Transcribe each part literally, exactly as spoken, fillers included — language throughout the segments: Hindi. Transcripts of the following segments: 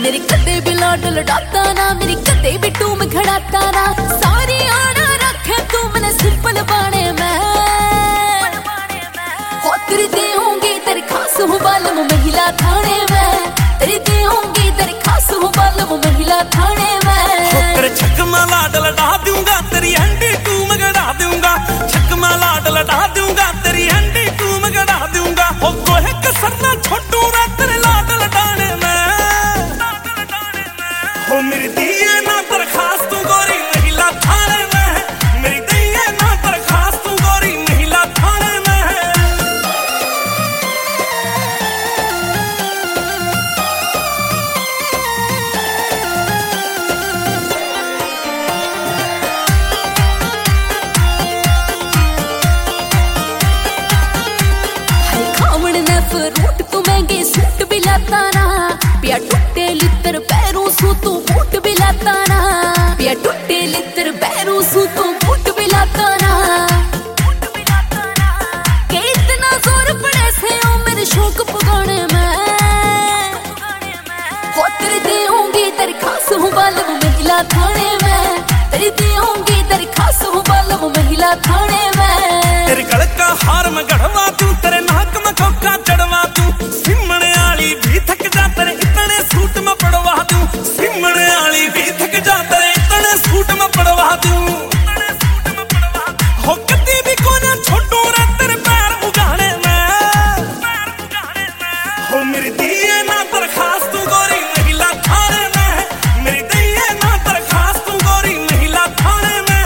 मेरी कदे भी लाड लड़ाता ना, मेरी कदे भी टूम खड़ाता ना। सारी आना रखे तू मैंने सिंपल बाने में, हो तेरी देऊंगी तेरी खास हूँ बालम महिला थाने में, तेरी देऊंगी तेरी खास हूँ बालम महिला थाने में। तेरे छकमा लाड लड़ा दूंगा, तेरी हंडी टूम गड़ा दूंगा, छकमा लाड लड़ा दूंगा, तेरी हंडी टूम गड़ा दूंगा। हो कोई कसर ना छोड़ू ना तेरे लाड लड़ाने में, हो मेरी दिए ना दरखास्त तू गोरी महिला थाने में, मेरी दिए ना दरखास्त तू गोरी महिला थाने में। फ्रूट तू महंगे सूट भी लाता ना, पिया टुट्टे लित्र पैरों सू तू बूट भी लाता ना, पिया टुट्टे लित्र पैरों सू तू बूट भी लाता ना। के इतना जोर पड़े से ओ मेरे शौक पुगाने में, हो तेरी देऊंगी तेरी खास हूँ बालम महिला थाने में, तेरी देऊंगी तेरी खास हूँ बालम महिला थाने में। तेरे गल का हार में गढ़वा तू, तेरे नाक में खोखा चढ़वा तू, सिमने आली भी थक जा तेरे इतने सूट में पड़वा तू, सिमने आली भी थक जा तेरे इतने सूट में पड़वा तू। हो कभी भी कोना छोड़ू रे तेरे पैर उगाने में, हो मेरी दिए ना दरखास्त तू गोरी महिला थाने में, मेरी दिए ना दरखास्त तू गोरी महिला थाने में।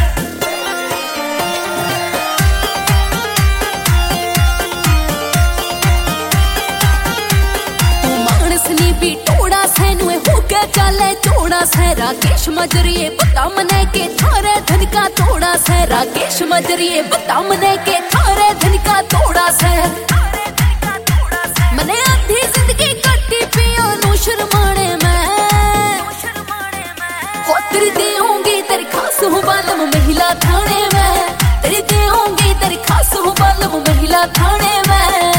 भी टोड़ा सैनु हो के चाले चोड़ा से, राकेश मजरिए बता मने के थारे धन का तोड़ा से, राकेश मजरिए बता मने के थारे धन का तोड़ा से। मने आधी जिंदगी कटी पियो नु शर्माने में, हो तेरी देऊंगी तेरी खास हूँ बालम महिला थाने में, तेरी देऊंगी तेरी खास हूँ बालम महिला थाने में।